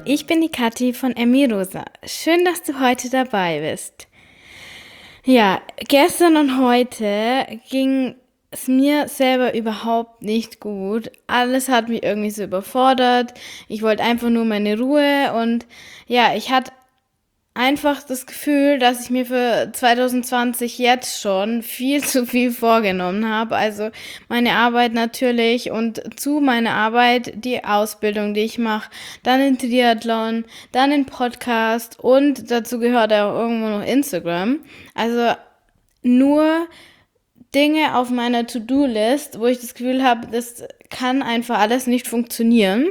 ich bin die Kathi von Emmy Rosa. Schön, dass du heute dabei bist. Ja, gestern und heute ging es mir selber überhaupt nicht gut. Alles hat mich irgendwie so überfordert. Ich wollte einfach nur meine Ruhe und ja, ich hatte einfach das Gefühl, dass ich mir für 2020 jetzt schon viel zu viel vorgenommen habe. Also meine Arbeit natürlich und zu meiner Arbeit die Ausbildung, die ich mache, dann den Triathlon, dann den Podcast und dazu gehört auch irgendwo noch Instagram. Also nur Dinge auf meiner To-Do-List, wo ich das Gefühl habe, das kann einfach alles nicht funktionieren,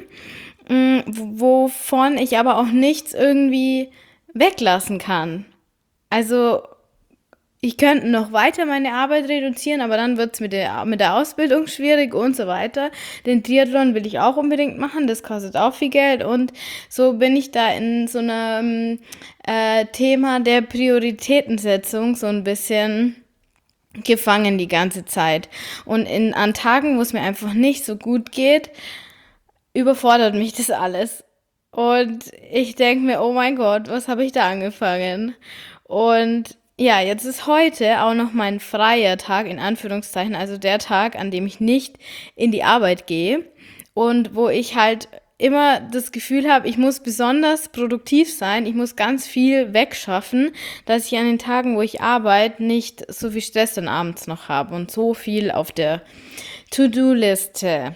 wovon ich aber auch nichts irgendwie weglassen kann. Also ich könnte noch weiter meine Arbeit reduzieren, aber dann wird es mit der Ausbildung schwierig und so weiter. Den Triathlon will ich auch unbedingt machen, das kostet auch viel Geld und so bin ich da in so einem Thema der Prioritätensetzung so ein bisschen gefangen die ganze Zeit. Und an Tagen, wo es mir einfach nicht so gut geht, überfordert mich das alles. Und ich denke mir, oh mein Gott, was habe ich da angefangen? Und ja, jetzt ist heute auch noch mein freier Tag, in Anführungszeichen, also der Tag, an dem ich nicht in die Arbeit gehe und wo ich halt immer das Gefühl habe, ich muss besonders produktiv sein, ich muss ganz viel wegschaffen, dass ich an den Tagen, wo ich arbeite, nicht so viel Stress dann abends noch habe und so viel auf der To-Do-Liste.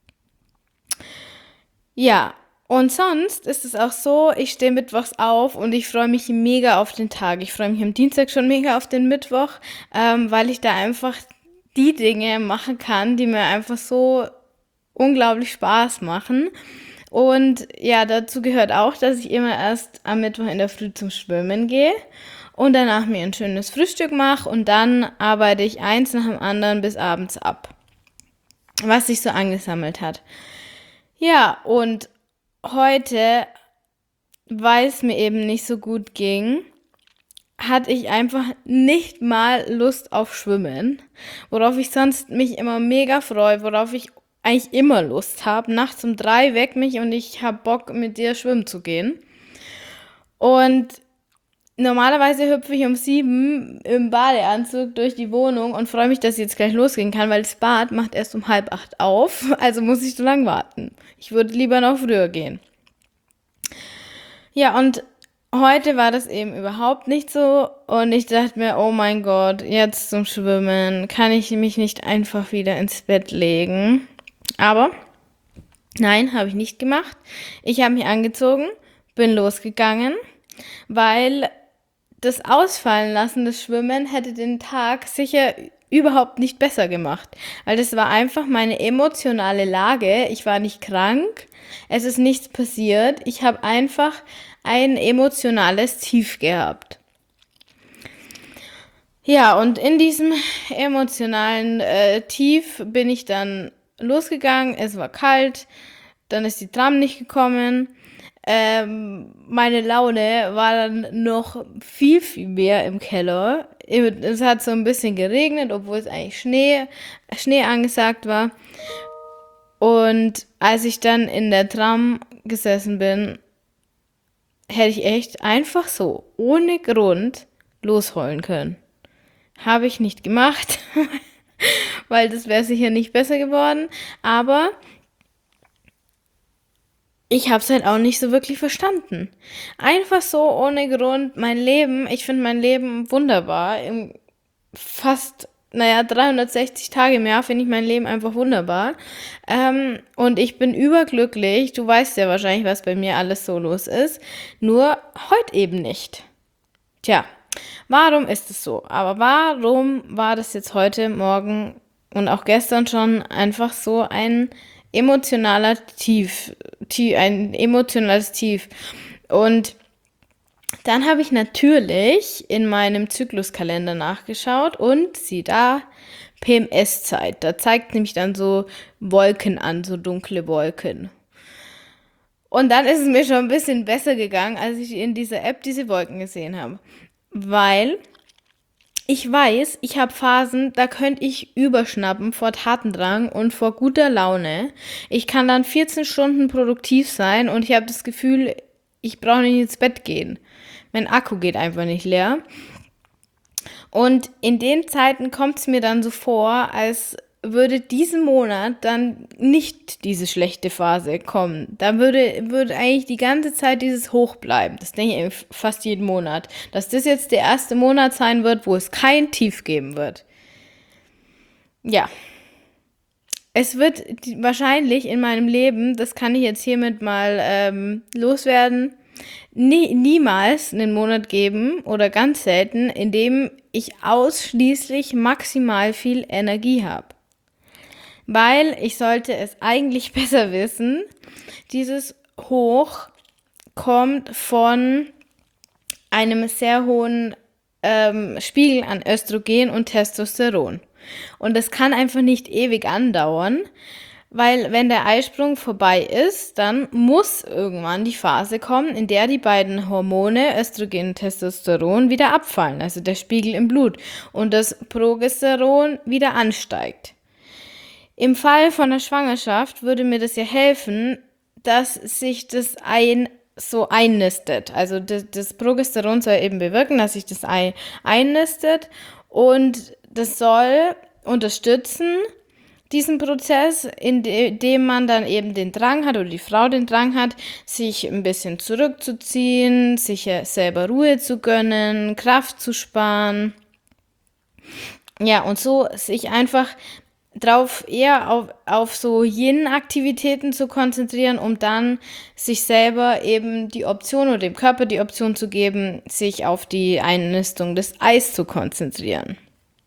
Ja, und sonst ist es auch so, ich stehe mittwochs auf und ich freue mich mega auf den Tag. Ich freue mich am Dienstag schon mega auf den Mittwoch, weil ich da einfach die Dinge machen kann, die mir einfach so unglaublich Spaß machen. Und ja, dazu gehört auch, dass ich immer erst am Mittwoch in der Früh zum Schwimmen gehe und danach mir ein schönes Frühstück mache und dann arbeite ich eins nach dem anderen bis abends ab, was sich so angesammelt hat. Ja, und heute, weil es mir eben nicht so gut ging, hatte ich einfach nicht mal Lust auf Schwimmen, worauf ich sonst mich immer mega freue, worauf ich eigentlich immer Lust habe. Nachts um 3 weckt mich und ich habe Bock, mit dir schwimmen zu gehen. Und normalerweise hüpfe ich um 7 im Badeanzug durch die Wohnung und freue mich, dass ich jetzt gleich losgehen kann, weil das Bad macht erst um 7:30 auf, also muss ich so lange warten. Ich würde lieber noch früher gehen. Ja, und heute war das eben überhaupt nicht so und ich dachte mir, oh mein Gott, jetzt zum Schwimmen, kann ich mich nicht einfach wieder ins Bett legen? Aber nein, habe ich nicht gemacht. Ich habe mich angezogen, bin losgegangen, weil das Ausfallen lassen des Schwimmen hätte den Tag sicher überhaupt nicht besser gemacht. Weil das war einfach meine emotionale Lage. Ich war nicht krank, es ist nichts passiert. Ich habe einfach ein emotionales Tief gehabt. Ja, und in diesem emotionalen Tief bin ich dann losgegangen. Es war kalt, dann ist die Tram nicht gekommen. Meine Laune war dann noch viel, viel mehr im Keller. Es hat so ein bisschen geregnet, obwohl es eigentlich Schnee angesagt war. Und als ich dann in der Tram gesessen bin, hätte ich echt einfach so, ohne Grund, losheulen können. Habe ich nicht gemacht, weil das wäre sicher nicht besser geworden. Aber ich habe es halt auch nicht so wirklich verstanden. Einfach so ohne Grund mein Leben, ich finde mein Leben wunderbar. Fast, 360 Tage im Jahr finde ich mein Leben einfach wunderbar. Und ich bin überglücklich. Du weißt ja wahrscheinlich, was bei mir alles so los ist. Nur heute eben nicht. Tja, warum ist es so? Aber warum war das jetzt heute, morgen und auch gestern schon einfach so ein ein emotionales Tief? Und dann habe ich natürlich in meinem Zykluskalender nachgeschaut und sieh da, PMS-Zeit. Da zeigt nämlich dann so Wolken an, so dunkle Wolken. Und dann ist es mir schon ein bisschen besser gegangen, als ich in dieser App diese Wolken gesehen habe. Weil ich weiß, ich habe Phasen, da könnte ich überschnappen vor Tatendrang und vor guter Laune. Ich kann dann 14 Stunden produktiv sein und ich habe das Gefühl, ich brauche nicht ins Bett gehen. Mein Akku geht einfach nicht leer. Und in den Zeiten kommt es mir dann so vor, als würde diesen Monat dann nicht diese schlechte Phase kommen. Da würde eigentlich die ganze Zeit dieses Hoch bleiben. Das denke ich eigentlich fast jeden Monat. Dass das jetzt der erste Monat sein wird, wo es kein Tief geben wird. Ja. Es wird wahrscheinlich in meinem Leben, das kann ich jetzt hiermit mal loswerden, niemals einen Monat geben oder ganz selten, in dem ich ausschließlich maximal viel Energie habe. Weil ich sollte es eigentlich besser wissen, dieses Hoch kommt von einem sehr hohen Spiegel an Östrogen und Testosteron. Und das kann einfach nicht ewig andauern, weil wenn der Eisprung vorbei ist, dann muss irgendwann die Phase kommen, in der die beiden Hormone Östrogen und Testosteron wieder abfallen, also der Spiegel im Blut, und das Progesteron wieder ansteigt. Im Fall von einer Schwangerschaft würde mir das ja helfen, dass sich das Ei so einnistet. Also das Progesteron soll eben bewirken, dass sich das Ei einnistet, und das soll unterstützen, diesen Prozess, in dem man dann eben den Drang hat oder die Frau den Drang hat, sich ein bisschen zurückzuziehen, sich selber Ruhe zu gönnen, Kraft zu sparen. Ja, und so sich einfach eher auf so Yin-Aktivitäten zu konzentrieren, um dann sich selber eben die Option oder dem Körper die Option zu geben, sich auf die Einnistung des Eis zu konzentrieren.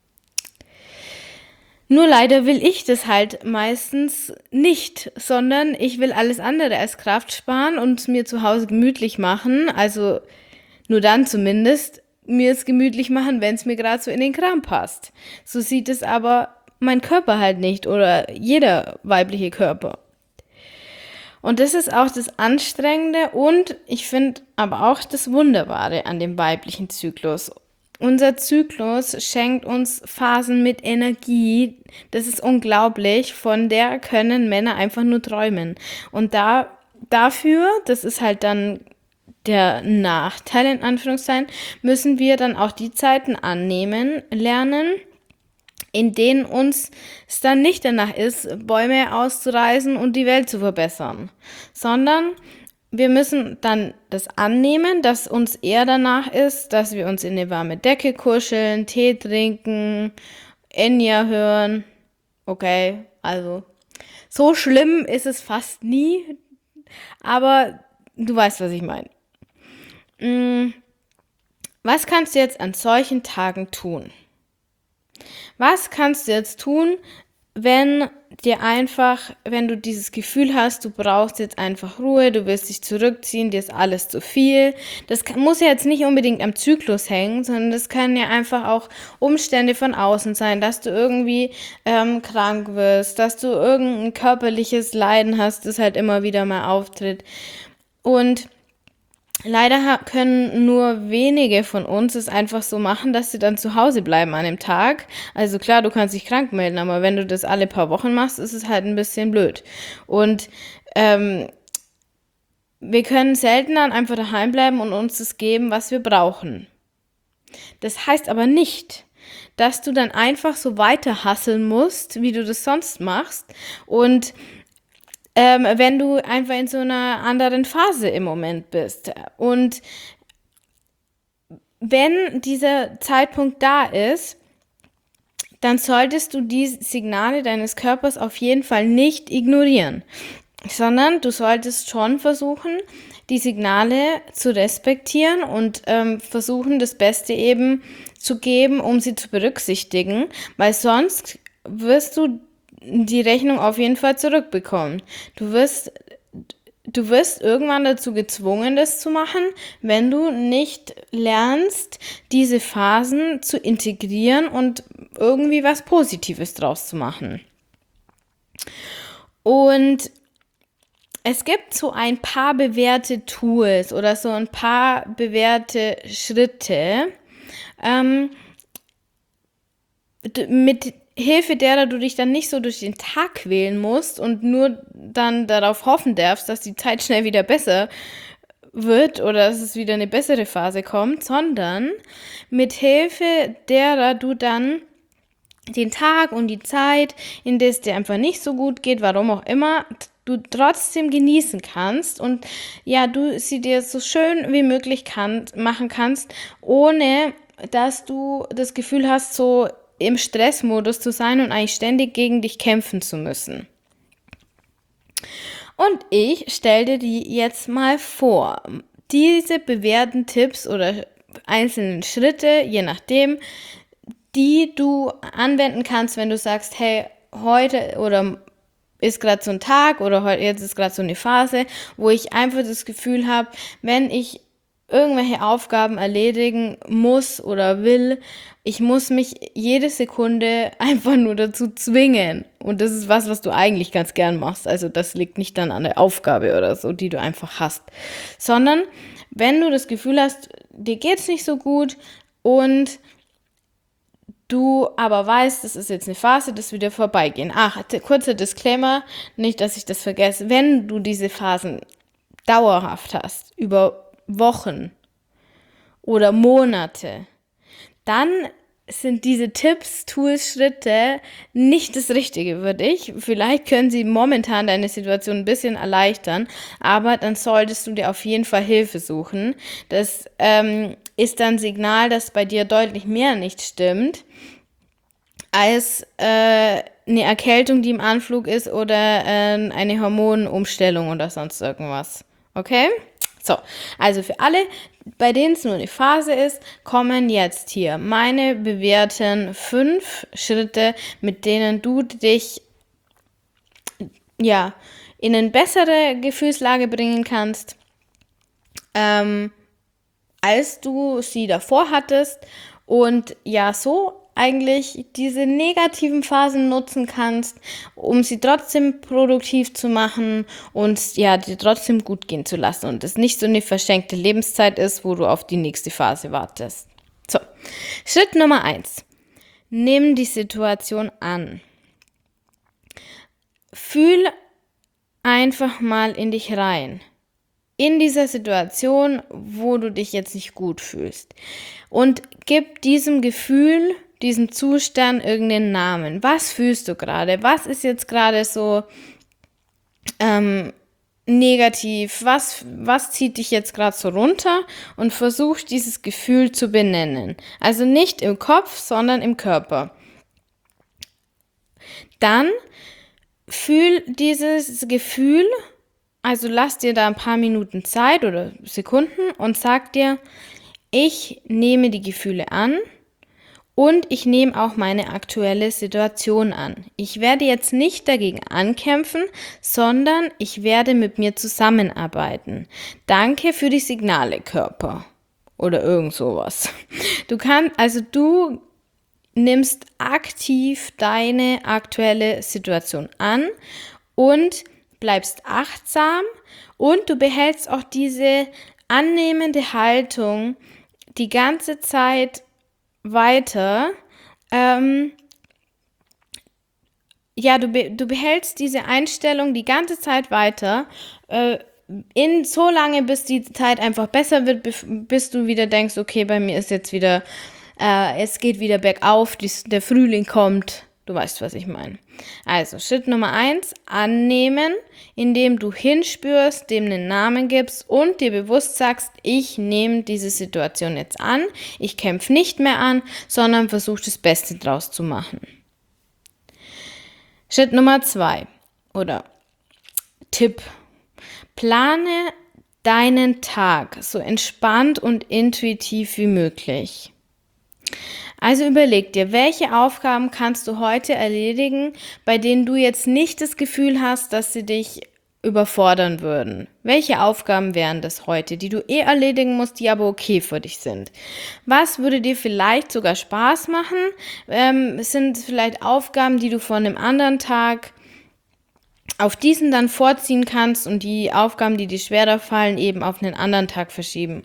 Nur leider will ich das halt meistens nicht, sondern ich will alles andere als Kraft sparen und es mir zu Hause gemütlich machen, also nur dann zumindest mir es gemütlich machen, wenn es mir gerade so in den Kram passt. So sieht es aber mein Körper halt nicht oder jeder weibliche Körper. Und das ist auch das Anstrengende und ich finde aber auch das Wunderbare an dem weiblichen Zyklus. Unser Zyklus schenkt uns Phasen mit Energie. Das ist unglaublich. Von der können Männer einfach nur träumen. Und dafür, das ist halt dann der Nachteil in Anführungszeichen, müssen wir dann auch die Zeiten annehmen, lernen, in denen uns es dann nicht danach ist, Bäume auszureißen und die Welt zu verbessern, sondern wir müssen dann das annehmen, dass uns eher danach ist, dass wir uns in eine warme Decke kuscheln, Tee trinken, Enya hören. Okay, also so schlimm ist es fast nie, aber du weißt, was ich meine. Was kannst du jetzt an solchen Tagen tun? Was kannst du jetzt tun, wenn du dieses Gefühl hast, du brauchst jetzt einfach Ruhe, du willst dich zurückziehen, dir ist alles zu viel. Das muss ja jetzt nicht unbedingt am Zyklus hängen, sondern das kann ja einfach auch Umstände von außen sein, dass du irgendwie krank wirst, dass du irgendein körperliches Leiden hast, das halt immer wieder mal auftritt. Und leider können nur wenige von uns es einfach so machen, dass sie dann zu Hause bleiben an dem Tag. Also klar, du kannst dich krank melden, aber wenn du das alle paar Wochen machst, ist es halt ein bisschen blöd. Und wir können selten dann einfach daheim bleiben und uns das geben, was wir brauchen. Das heißt aber nicht, dass du dann einfach so weiter hustlen musst, wie du das sonst machst, und wenn du einfach in so einer anderen Phase im Moment bist. Und wenn dieser Zeitpunkt da ist, dann solltest du die Signale deines Körpers auf jeden Fall nicht ignorieren, sondern du solltest schon versuchen, die Signale zu respektieren und versuchen, das Beste eben zu geben, um sie zu berücksichtigen, weil sonst wirst du die Rechnung auf jeden Fall zurückbekommen. Du wirst irgendwann dazu gezwungen, das zu machen, wenn du nicht lernst, diese Phasen zu integrieren und irgendwie was Positives draus zu machen. Und es gibt so ein paar bewährte Tools oder so ein paar bewährte Schritte, mit Hilfe derer du dich dann nicht so durch den Tag quälen musst und nur dann darauf hoffen darfst, dass die Zeit schnell wieder besser wird oder dass es wieder eine bessere Phase kommt, sondern mit Hilfe derer du dann den Tag und die Zeit, in der es dir einfach nicht so gut geht, warum auch immer, du trotzdem genießen kannst und ja, du sie dir so schön wie möglich machen kannst, ohne dass du das Gefühl hast, so im Stressmodus zu sein und eigentlich ständig gegen dich kämpfen zu müssen. Und ich stelle dir die jetzt mal vor. Diese bewährten Tipps oder einzelnen Schritte, je nachdem, die du anwenden kannst, wenn du sagst, hey, heute oder ist gerade so ein Tag oder heute jetzt ist gerade so eine Phase, wo ich einfach das Gefühl habe, wenn ich irgendwelche Aufgaben erledigen muss oder will, ich muss mich jede Sekunde einfach nur dazu zwingen. Und das ist was du eigentlich ganz gern machst. Also das liegt nicht dann an der Aufgabe oder so, die du einfach hast. Sondern wenn du das Gefühl hast, dir geht's nicht so gut und du aber weißt, das ist jetzt eine Phase, das wieder vorbeigehen. Ach, kurzer Disclaimer, nicht, dass ich das vergesse. Wenn du diese Phasen dauerhaft hast, über Wochen oder Monate, dann sind diese Tipps, Tools, Schritte nicht das Richtige für dich. Vielleicht können sie momentan deine Situation ein bisschen erleichtern, aber dann solltest du dir auf jeden Fall Hilfe suchen. Das ist dann ein Signal, dass bei dir deutlich mehr nicht stimmt, als eine Erkältung, die im Anflug ist oder eine Hormonumstellung oder sonst irgendwas. Okay? So, also für alle, bei denen es nur eine Phase ist, kommen jetzt hier meine bewährten 5 Schritte, mit denen du dich ja in eine bessere Gefühlslage bringen kannst, als du sie davor hattest und ja so eigentlich diese negativen Phasen nutzen kannst, um sie trotzdem produktiv zu machen und ja, dir trotzdem gut gehen zu lassen und es nicht so eine verschenkte Lebenszeit ist, wo du auf die nächste Phase wartest. So, Schritt Nummer 1. Nimm die Situation an. Fühl einfach mal in dich rein. In dieser Situation, wo du dich jetzt nicht gut fühlst. Und gib diesem Gefühl, diesem Zustand irgendeinen Namen. Was fühlst du gerade? Was ist jetzt gerade so negativ? Was zieht dich jetzt gerade so runter? Und versuch dieses Gefühl zu benennen. Also nicht im Kopf, sondern im Körper. Dann fühl dieses Gefühl, also lass dir da ein paar Minuten Zeit oder Sekunden und sag dir, ich nehme die Gefühle an und ich nehme auch meine aktuelle Situation an. Ich werde jetzt nicht dagegen ankämpfen, sondern ich werde mit mir zusammenarbeiten. Danke für die Signale, Körper. Oder irgend sowas. Du nimmst aktiv deine aktuelle Situation an und bleibst achtsam und du behältst auch diese annehmende Haltung die ganze Zeit weiter. Du behältst diese Einstellung die ganze Zeit weiter, so lange, bis die Zeit einfach besser wird, bis du wieder denkst, okay, bei mir ist jetzt wieder, es geht wieder bergauf, der Frühling kommt. Du weißt, was ich meine. Also, Schritt Nummer 1, annehmen, indem du hinspürst, dem einen Namen gibst und dir bewusst sagst, ich nehme diese Situation jetzt an, ich kämpfe nicht mehr an, sondern versuche das Beste draus zu machen. Schritt Nummer 2 oder Tipp, plane deinen Tag so entspannt und intuitiv wie möglich. Also überleg dir, welche Aufgaben kannst du heute erledigen, bei denen du jetzt nicht das Gefühl hast, dass sie dich überfordern würden. Welche Aufgaben wären das heute, die du erledigen musst, die aber okay für dich sind? Was würde dir vielleicht sogar Spaß machen? Sind vielleicht Aufgaben, die du von einem anderen Tag auf diesen dann vorziehen kannst und die Aufgaben, die dir schwerer fallen, eben auf einen anderen Tag verschieben?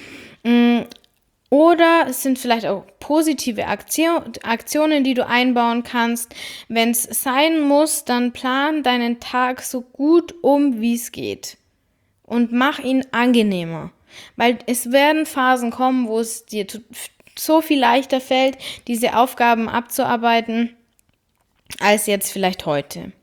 Oder es sind vielleicht auch positive Aktionen, die du einbauen kannst. Wenn es sein muss, dann plan deinen Tag so gut wie es geht. und mach ihn angenehmer. Weil es werden Phasen kommen, wo es dir so viel leichter fällt, diese Aufgaben abzuarbeiten, als jetzt vielleicht heute.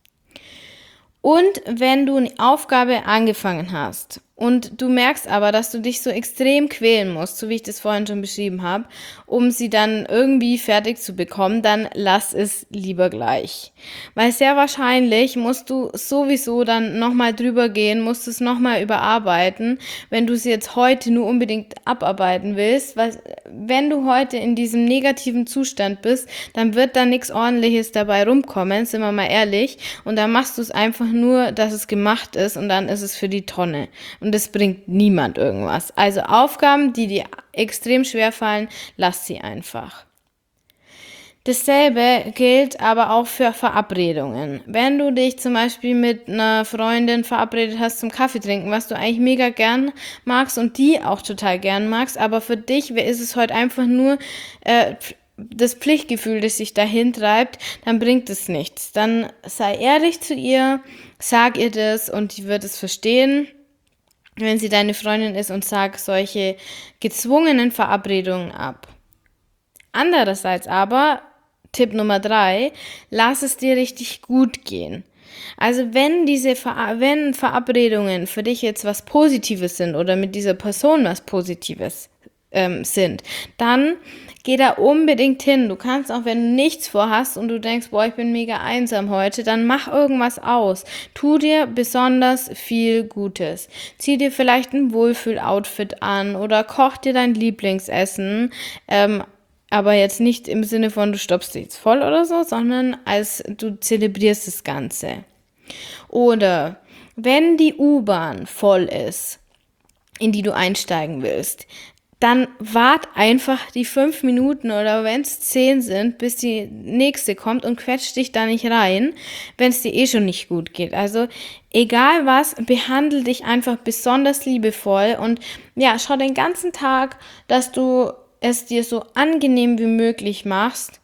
Und wenn du eine Aufgabe angefangen hast und du merkst aber, dass du dich so extrem quälen musst, so wie ich das vorhin schon beschrieben habe, um sie dann irgendwie fertig zu bekommen, dann lass es lieber gleich. Weil sehr wahrscheinlich musst du sowieso dann nochmal drüber gehen, musst es nochmal überarbeiten, wenn du sie jetzt heute nur unbedingt abarbeiten willst, weil wenn du heute in diesem negativen Zustand bist, dann wird da nichts Ordentliches dabei rumkommen, sind wir mal ehrlich, und dann machst du es einfach nur, dass es gemacht ist und dann ist es für die Tonne. Und es bringt niemand irgendwas. Also Aufgaben, die dir extrem schwer fallen, lass sie einfach. Dasselbe gilt aber auch für Verabredungen. Wenn du dich zum Beispiel mit einer Freundin verabredet hast zum Kaffee trinken, was du eigentlich mega gern magst und die auch total gern magst, aber für dich ist es heute einfach nur das Pflichtgefühl, das sich dahin treibt, dann bringt es nichts. Dann sei ehrlich zu ihr, sag ihr das und sie wird es verstehen, wenn sie deine Freundin ist, und sag solche gezwungenen Verabredungen ab. Andererseits aber, Tipp Nummer 3, lass es dir richtig gut gehen. Also wenn Verabredungen für dich jetzt was Positives sind oder mit dieser Person was Positives sind, dann geh da unbedingt hin. Du kannst auch, wenn du nichts vorhast und du denkst, boah, ich bin mega einsam heute, dann mach irgendwas aus. Tu dir besonders viel Gutes. Zieh dir vielleicht ein Wohlfühl-Outfit an oder koch dir dein Lieblingsessen, aber jetzt nicht im Sinne von, du stoppst dich jetzt voll oder so, sondern als du zelebrierst das Ganze. Oder wenn die U-Bahn voll ist, in die du einsteigen willst, dann wart einfach die 5 Minuten oder wenn es 10 sind, bis die nächste kommt und quetscht dich da nicht rein, wenn es dir eh schon nicht gut geht. Also egal was, behandle dich einfach besonders liebevoll und ja, schau den ganzen Tag, dass du es dir so angenehm wie möglich machst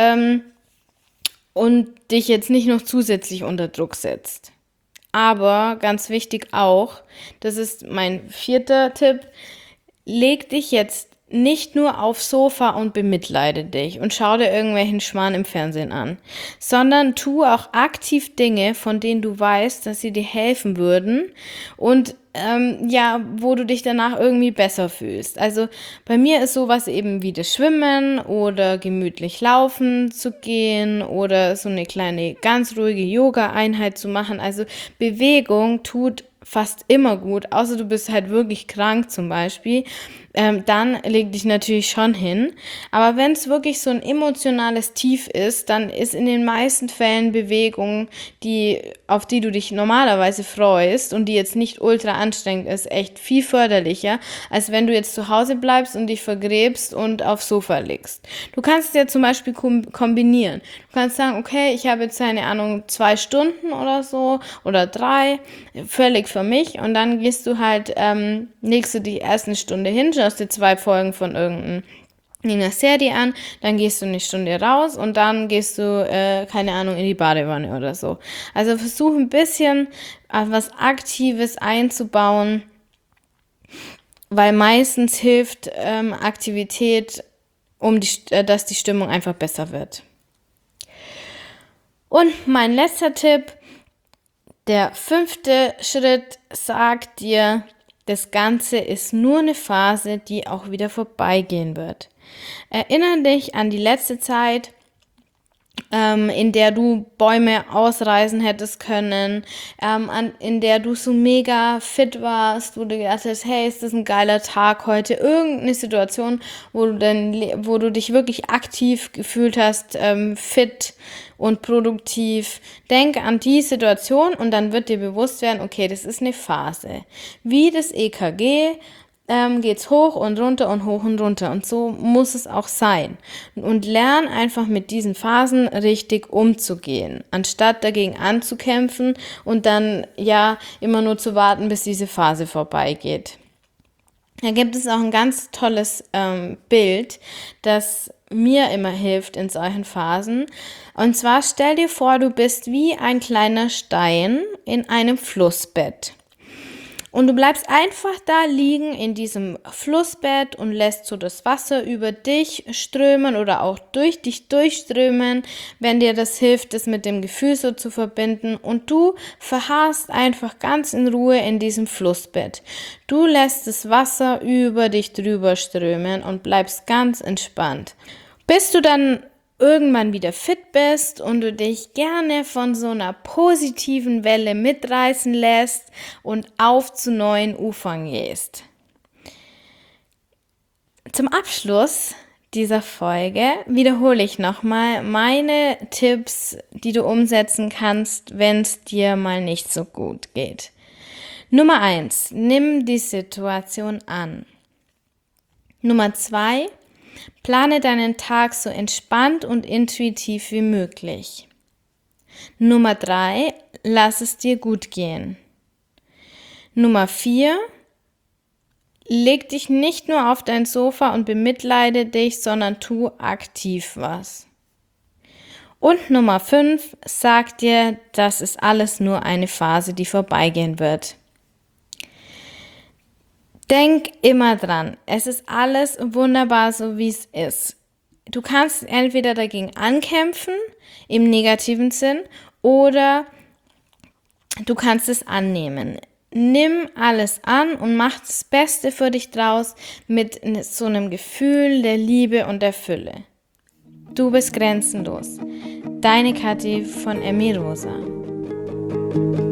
und dich jetzt nicht noch zusätzlich unter Druck setzt. Aber ganz wichtig auch, das ist mein 4. Tipp, leg dich jetzt nicht nur aufs Sofa und bemitleide dich und schau dir irgendwelchen Schmarrn im Fernsehen an, sondern tu auch aktiv Dinge, von denen du weißt, dass sie dir helfen würden und wo du dich danach irgendwie besser fühlst. Also bei mir ist sowas eben wie das Schwimmen oder gemütlich laufen zu gehen oder so eine kleine ganz ruhige Yoga-Einheit zu machen. Also Bewegung tut fast immer gut, außer du bist halt wirklich krank zum Beispiel, dann leg dich natürlich schon hin. Aber wenn es wirklich so ein emotionales Tief ist, dann ist in den meisten Fällen Bewegung, auf die du dich normalerweise freust und die jetzt nicht ultra anstrengend ist, echt viel förderlicher, als wenn du jetzt zu Hause bleibst und dich vergräbst und aufs Sofa legst. Du kannst es ja zum Beispiel kombinieren. Du kannst sagen, okay, ich habe jetzt, keine Ahnung, 2 Stunden oder so oder 3, völlig für mich, und dann gehst du halt, legst du die erste Stunde hin, schaust dir 2 Folgen von irgendeiner Serie an, dann gehst du eine Stunde raus und dann gehst du, keine Ahnung, in die Badewanne oder so. Also versuch ein bisschen was Aktives einzubauen, weil meistens hilft Aktivität, dass die Stimmung einfach besser wird. Und mein letzter Tipp, der 5. Schritt sagt dir, das Ganze ist nur eine Phase, die auch wieder vorbeigehen wird. Erinnere dich an die letzte Zeit, in der du Bäume ausreißen hättest können, in der du so mega fit warst, wo du gedacht hast, hey, ist das ein geiler Tag heute, irgendeine Situation, wo du dich wirklich aktiv gefühlt hast, fit und produktiv. Denk an die Situation und dann wird dir bewusst werden, okay, das ist eine Phase. Wie das EKG geht's hoch und runter und hoch und runter. Und so muss es auch sein. Und lern einfach mit diesen Phasen richtig umzugehen, anstatt dagegen anzukämpfen und dann ja immer nur zu warten, bis diese Phase vorbeigeht. Da gibt es auch ein ganz tolles Bild, das mir immer hilft in solchen Phasen. Und zwar stell dir vor, du bist wie ein kleiner Stein in einem Flussbett. Und du bleibst einfach da liegen in diesem Flussbett und lässt so das Wasser über dich strömen oder auch durch dich durchströmen, wenn dir das hilft, das mit dem Gefühl so zu verbinden. Und du verharrst einfach ganz in Ruhe in diesem Flussbett. Du lässt das Wasser über dich drüber strömen und bleibst ganz entspannt. Bis du dann irgendwann wieder fit bist und du dich gerne von so einer positiven Welle mitreißen lässt und auf zu neuen Ufern gehst. Zum Abschluss dieser Folge wiederhole ich nochmal meine Tipps, die du umsetzen kannst, wenn es dir mal nicht so gut geht. Nummer 1, nimm die Situation an. Nummer 2, plane deinen Tag so entspannt und intuitiv wie möglich. Nummer 3, lass es dir gut gehen. Nummer 4, leg dich nicht nur auf dein Sofa und bemitleide dich, sondern tu aktiv was. Und Nummer 5, sag dir, das ist alles nur eine Phase, die vorbeigehen wird. Denk immer dran, es ist alles wunderbar, so wie es ist. Du kannst entweder dagegen ankämpfen, im negativen Sinn, oder du kannst es annehmen. Nimm alles an und mach das Beste für dich draus mit so einem Gefühl der Liebe und der Fülle. Du bist grenzenlos. Deine Kathi von Emmy Rosa.